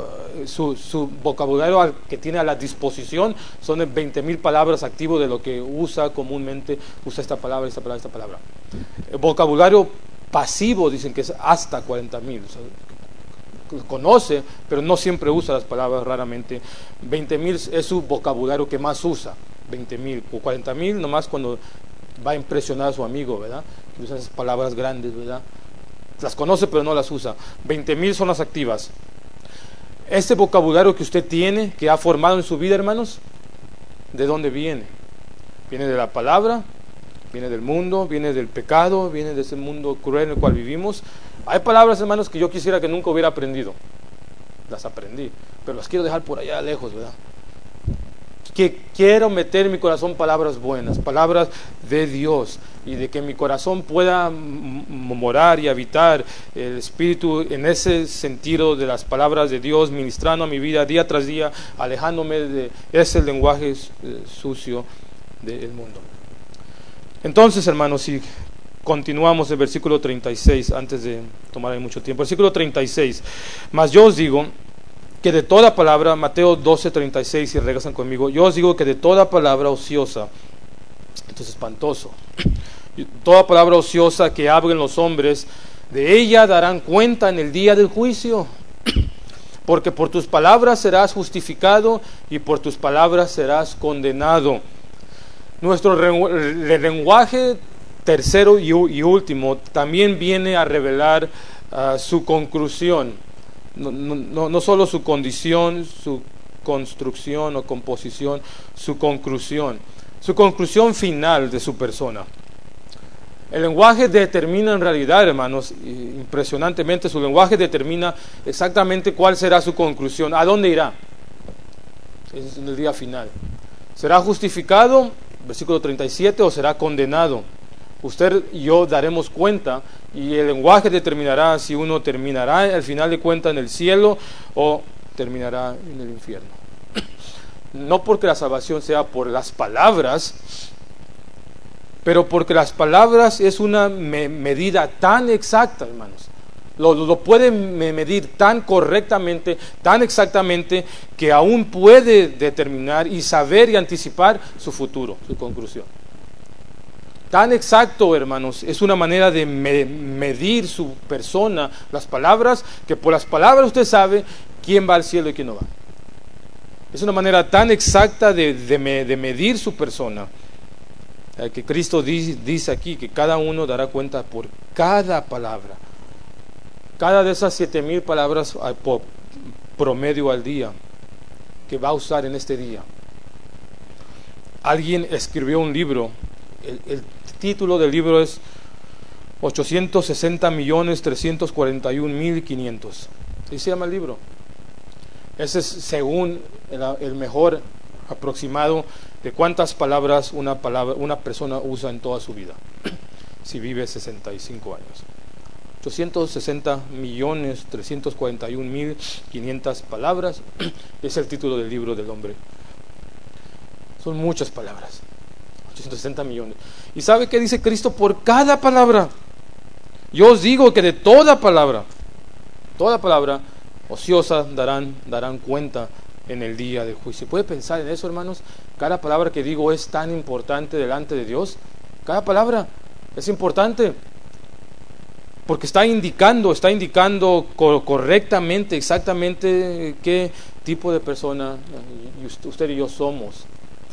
Su vocabulario que tiene a la disposición son de 20,000 palabras activos de lo que usa comúnmente. Usa esta palabra, esta palabra, esta palabra. El vocabulario pasivo dicen que es hasta 40,000. O sea, conoce, pero no siempre usa las palabras, raramente. 20,000 es su vocabulario que más usa. 20,000 o 40,000 nomás cuando va a impresionar a su amigo, ¿verdad? Que usa esas palabras grandes, ¿verdad? Las conoce pero no las usa. 20,000 son las activas. Este vocabulario que usted tiene, que ha formado en su vida, hermanos, ¿de dónde viene? Viene de la palabra, viene del mundo, viene del pecado, viene de ese mundo cruel en el cual vivimos. Hay palabras, hermanos, que yo quisiera que nunca hubiera aprendido. Las aprendí, pero las quiero dejar por allá lejos, ¿verdad? Que quiero meter en mi corazón palabras buenas, palabras de Dios, y de que mi corazón pueda morar y habitar el Espíritu en ese sentido de las palabras de Dios, ministrando a mi vida día tras día, alejándome de ese lenguaje sucio del mundo. Entonces, hermanos, si continuamos el versículo 36, antes de tomar mucho tiempo, versículo 36, mas yo os digo que de toda palabra, Mateo 12:36, si regresan conmigo, yo os digo que de toda palabra ociosa, esto es espantoso, toda palabra ociosa que hablen los hombres, de ella darán cuenta en el día del juicio, porque por tus palabras serás justificado y por tus palabras serás condenado. Nuestro lenguaje tercero y último también viene a revelar su conclusión. No solo su condición, su construcción o composición, su conclusión final de su persona. El lenguaje determina en realidad, hermanos, impresionantemente, su lenguaje determina exactamente cuál será su conclusión, a dónde irá en el día final. ¿Será justificado, versículo 37, o será condenado? Usted y yo daremos cuenta, y el lenguaje determinará si uno terminará al final de cuentas en el cielo o terminará en el infierno. No porque la salvación sea por las palabras, pero porque las palabras es una medida tan exacta, hermanos. Lo puede medir tan correctamente, tan exactamente, que aún puede determinar y saber y anticipar su futuro, su conclusión. Tan exacto, hermanos, es una manera de medir su persona, las palabras, que por las palabras usted sabe quién va al cielo y quién no va. Es una manera tan exacta de medir su persona, que Cristo dice aquí que cada uno dará cuenta por cada palabra. Cada de esas 7,000 palabras promedio al día que va a usar en este día. Alguien escribió un libro, el título del libro es 860.341.500. Así se llama el libro. Ese es según el mejor aproximado de cuántas palabras una persona usa en toda su vida, si vive 65 años. 860.341.500 palabras es el título del libro del hombre. Son muchas palabras. 860 millones. ¿Y sabe qué dice Cristo por cada palabra? Yo os digo que de toda palabra ociosa darán cuenta en el día del juicio. ¿Puede pensar en eso, hermanos? Cada palabra que digo es tan importante delante de Dios. Cada palabra es importante porque está indicando correctamente, exactamente qué tipo de persona usted y yo somos.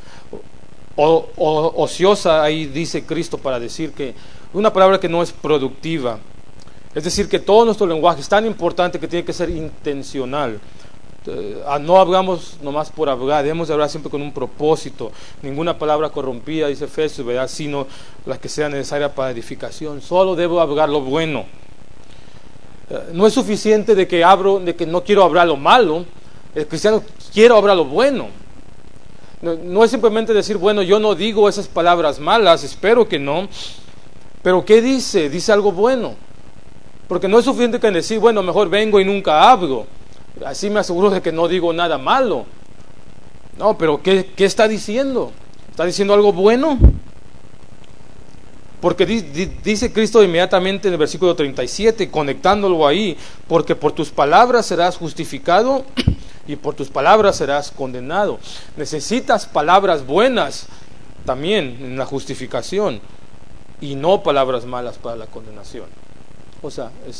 Ociosa, ahí dice Cristo para decir que una palabra que no es productiva, es decir, que todo nuestro lenguaje es tan importante que tiene que ser intencional. No hablamos nomás por hablar, debemos de hablar siempre con un propósito. Ninguna palabra corrompida, dice Efesios, ¿verdad?, sino la que sea necesaria para edificación. Solo debo hablar lo bueno. No es suficiente de que no quiero hablar lo malo. El cristiano quiere hablar lo bueno. No es simplemente decir, bueno, yo no digo esas palabras malas, espero que no, pero ¿qué dice? Dice algo bueno, porque no es suficiente que decir, bueno, mejor vengo y nunca hablo, así me aseguro de que no digo nada malo. No, pero ¿qué está diciendo? ¿Está diciendo algo bueno? Porque dice Cristo inmediatamente en el versículo 37, conectándolo ahí, porque por tus palabras serás justificado y por tus palabras serás condenado. Necesitas palabras buenas también en la justificación y no palabras malas para la condenación. O sea, es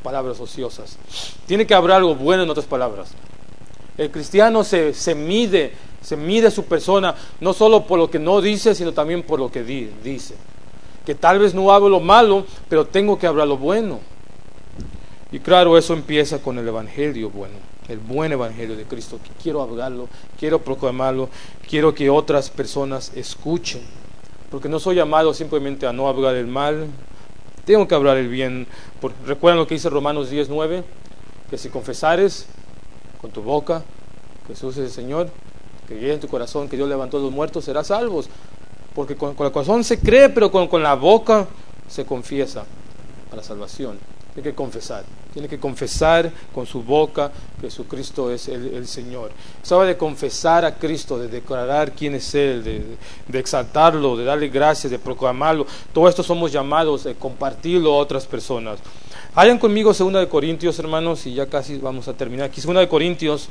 palabras ociosas. Tiene que hablar algo bueno, en otras palabras. El cristiano se mide su persona, no solo por lo que no dice, sino también por lo que dice. Que tal vez no hablo lo malo, pero tengo que hablar lo bueno. Y claro, eso empieza con el evangelio bueno, el buen evangelio de Cristo. Que quiero hablarlo, quiero proclamarlo, quiero que otras personas escuchen. Porque no soy llamado simplemente a no hablar el mal, tengo que hablar el bien. ¿Recuerdan lo que dice Romanos 10:9? Que si confesares con tu boca que Jesús es el Señor, que llegue en tu corazón que Dios levantó a los muertos, serás salvos. Porque con el corazón se cree, pero con la boca se confiesa para salvación. Tiene que confesar con su boca que Jesucristo es el Señor. Eso habla de confesar a Cristo, de declarar quién es Él, de exaltarlo, de darle gracias, de proclamarlo. Todo esto somos llamados de compartirlo a otras personas. Vayan conmigo 2 de Corintios, hermanos, y ya casi vamos a terminar aquí. 2 de Corintios,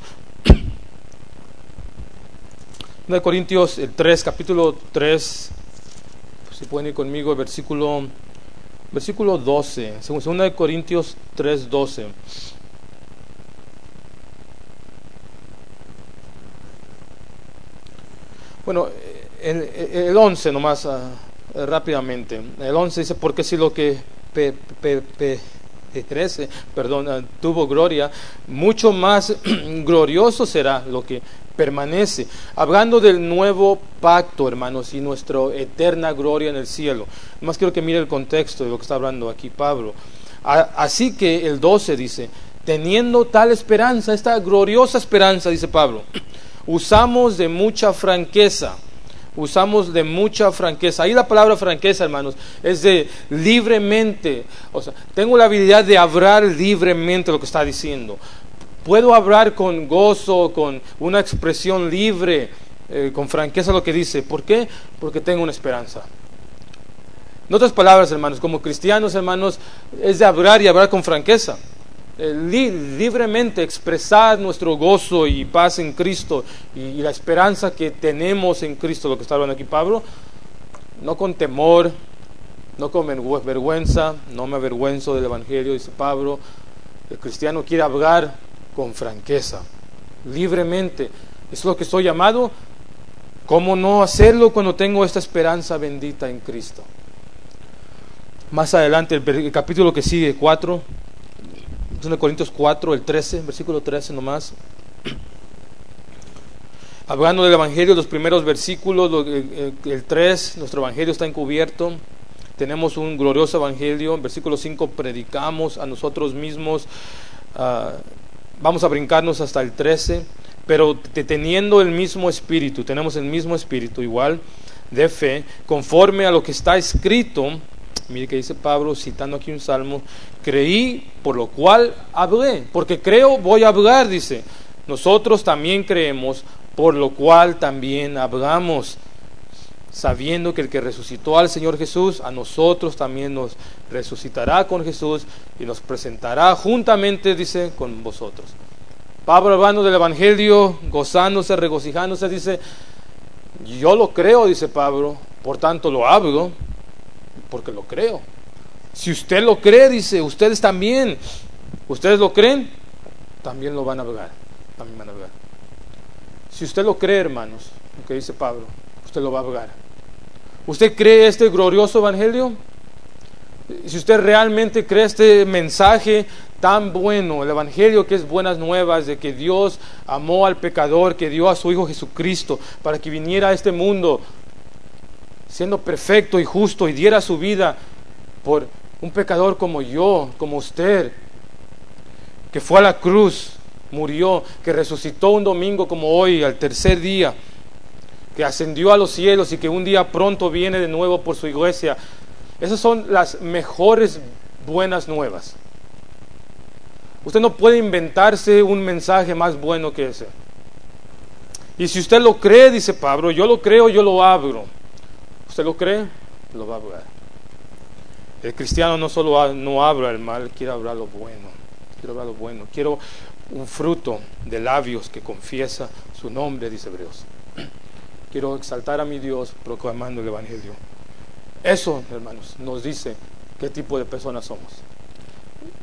2 de Corintios, el 3, capítulo 3, si pueden ir conmigo, el versículo 12, 2 de Corintios 3:12. Bueno, el 11 nomás, rápidamente. El 11 dice, porque si lo que perece, tuvo gloria, mucho más glorioso será lo que permanece. Hablando del nuevo pacto, hermanos, y nuestra eterna gloria en el cielo. Más quiero que mire el contexto de lo que está hablando aquí Pablo. Así que el 12 dice, teniendo tal esperanza, esta gloriosa esperanza, dice Pablo, usamos de mucha franqueza. Ahí la palabra franqueza, hermanos, es de libremente. O sea, tengo la habilidad de hablar libremente lo que está diciendo. Puedo hablar con gozo, con una expresión libre, con franqueza lo que dice. ¿Por qué? Porque tengo una esperanza. En otras palabras, hermanos, como cristianos, hermanos, es de hablar y hablar con franqueza. Libremente expresar nuestro gozo y paz en Cristo y la esperanza que tenemos en Cristo, lo que está hablando aquí Pablo, no con temor, no con vergüenza, no me avergüenzo del Evangelio, dice Pablo. El cristiano quiere hablar con franqueza, libremente. Eso es lo que estoy llamado. ¿Cómo no hacerlo cuando tengo esta esperanza bendita en Cristo? Más adelante, el capítulo que sigue, 4, 2 Corintios 4, el 13, versículo 13 nomás. Hablando del Evangelio, los primeros versículos, el 3, nuestro Evangelio está encubierto. Tenemos un glorioso Evangelio. En versículo 5, predicamos a nosotros mismos. Vamos a brincarnos hasta el 13. Pero teniendo el mismo espíritu, tenemos el mismo espíritu igual de fe, conforme a lo que está escrito. Mire que dice Pablo, citando aquí un salmo, creí, por lo cual hablé. Porque creo, voy a hablar, dice. Nosotros también creemos, por lo cual también hablamos, sabiendo que el que resucitó al Señor Jesús, a nosotros también nos resucitará con Jesús y nos presentará juntamente, dice, con vosotros. Pablo, hablando del Evangelio, gozándose, regocijándose, dice, yo lo creo, dice Pablo, por tanto lo hablo, porque lo creo. Si usted lo cree, dice, ustedes también. ¿Ustedes lo creen? También lo van a hablar. También van a hablar. Si usted lo cree, hermanos, lo que dice Pablo, usted lo va a hablar. ¿Usted cree este glorioso Evangelio? Si usted realmente cree este mensaje tan bueno, el Evangelio que es buenas nuevas de que Dios amó al pecador, que dio a su Hijo Jesucristo para que viniera a este mundo siendo perfecto y justo y diera su vida por un pecador como yo, como usted, que fue a la cruz, murió, que resucitó un domingo como hoy, al tercer día, que ascendió a los cielos y que un día pronto viene de nuevo por su iglesia. Esas son las mejores buenas nuevas. Usted no puede inventarse un mensaje más bueno que ese. Y si usted lo cree, dice Pablo, yo lo creo, yo lo hablo. ¿Usted lo cree? Lo va a hablar. El cristiano no solo no habla el mal, quiere hablar lo bueno. Quiero hablar lo bueno. Quiero un fruto de labios que confiesa su nombre, dice Hebreos. Quiero exaltar a mi Dios proclamando el Evangelio. Eso, hermanos, nos dice qué tipo de personas somos.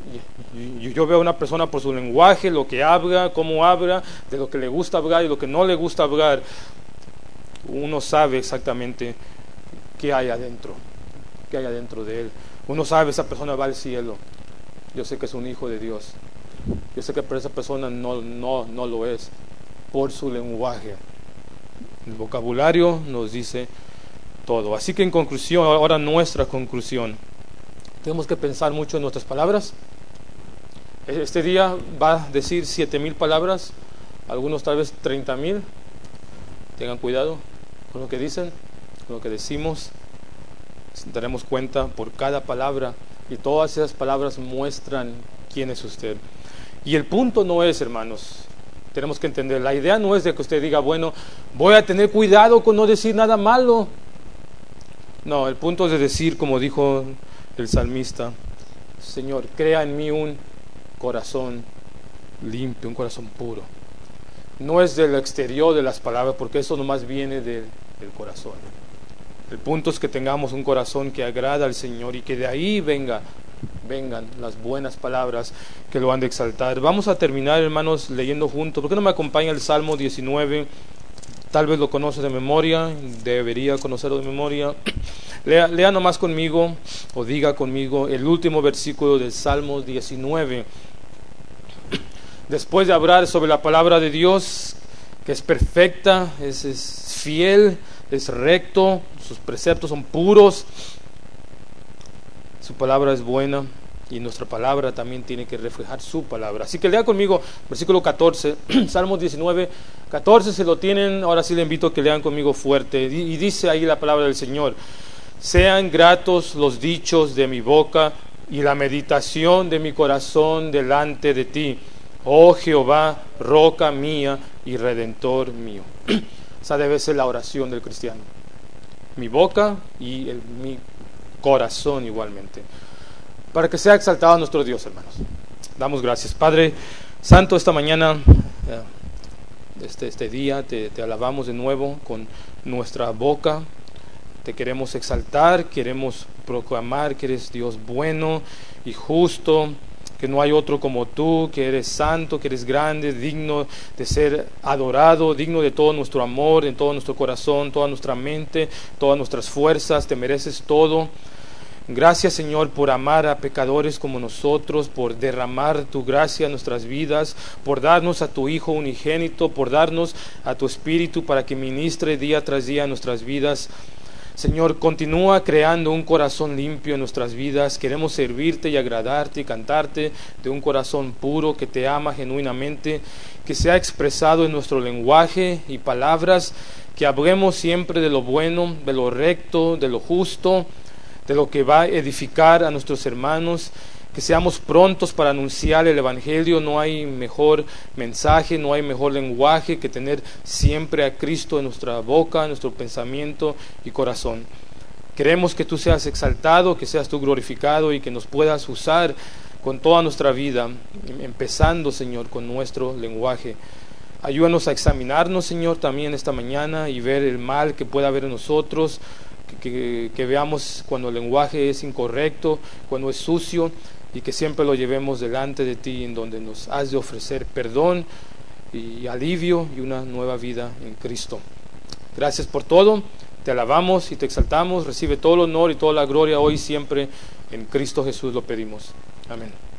Yo veo a una persona por su lenguaje, lo que habla, cómo habla, de lo que le gusta hablar y lo que no le gusta hablar. Uno sabe exactamente qué hay adentro de él. Uno sabe, esa persona va al cielo. Yo sé que es un hijo de Dios. Yo sé que esa persona no lo es por su lenguaje. El vocabulario nos dice todo. Así que en conclusión, ahora nuestra conclusión. Tenemos que pensar mucho en nuestras palabras. Este día va a decir 7,000 palabras, algunos tal vez 30,000. Tengan cuidado con lo que dicen, con lo que decimos. Daremos cuenta por cada palabra, y todas esas palabras muestran quién es usted. Y el punto no es, hermanos, tenemos que entender, la idea no es de que usted diga, bueno, voy a tener cuidado con no decir nada malo. No, el punto es de decir, como dijo el salmista, Señor, crea en mí un corazón limpio, un corazón puro. No es del exterior de las palabras, porque eso nomás viene del corazón. El punto es que tengamos un corazón que agrada al Señor, y que de ahí vengan las buenas palabras que lo han de exaltar. Vamos a terminar, hermanos, leyendo juntos. ¿Por qué no me acompaña el Salmo 19? Tal vez lo conoce de memoria, debería conocerlo de memoria. Lea nomás conmigo, o diga conmigo, el último versículo del Salmo 19. Después de hablar sobre la palabra de Dios, que es perfecta, es fiel, es recto, sus preceptos son puros, su palabra es buena, y nuestra palabra también tiene que reflejar su palabra. Así que lea conmigo versículo 14, Salmos 19, 14, si lo tienen, ahora sí le invito a que lean conmigo fuerte. Y dice ahí la palabra del Señor: sean gratos los dichos de mi boca y la meditación de mi corazón delante de ti, oh Jehová, roca mía y redentor mío. Esa debe ser la oración del cristiano. Mi boca y mi corazón igualmente, para que sea exaltado nuestro Dios, hermanos. Damos gracias. Padre Santo, esta mañana, este día, te alabamos de nuevo con nuestra boca. Te queremos exaltar, queremos proclamar que eres Dios bueno y justo, que no hay otro como tú, que eres santo, que eres grande, digno de ser adorado, digno de todo nuestro amor, en todo nuestro corazón, toda nuestra mente, todas nuestras fuerzas. Te mereces todo. Gracias, Señor, por amar a pecadores como nosotros, por derramar tu gracia en nuestras vidas, por darnos a tu Hijo unigénito, por darnos a tu Espíritu para que ministre día tras día en nuestras vidas. Señor, continúa creando un corazón limpio en nuestras vidas. Queremos servirte y agradarte y cantarte de un corazón puro que te ama genuinamente, que sea expresado en nuestro lenguaje y palabras, que hablemos siempre de lo bueno, de lo recto, de lo justo, de lo que va a edificar a nuestros hermanos, que seamos prontos para anunciar el Evangelio. No hay mejor mensaje, no hay mejor lenguaje que tener siempre a Cristo en nuestra boca, en nuestro pensamiento y corazón. Queremos que tú seas exaltado, que seas tú glorificado y que nos puedas usar con toda nuestra vida, empezando, Señor, con nuestro lenguaje. Ayúdanos a examinarnos, Señor, también esta mañana, y ver el mal que pueda haber en nosotros, que veamos cuando el lenguaje es incorrecto, cuando es sucio, y que siempre lo llevemos delante de ti, en donde nos has de ofrecer perdón y alivio y una nueva vida en Cristo. Gracias por todo, te alabamos y te exaltamos. Recibe todo el honor y toda la gloria hoy y siempre. En Cristo Jesús lo pedimos. Amén.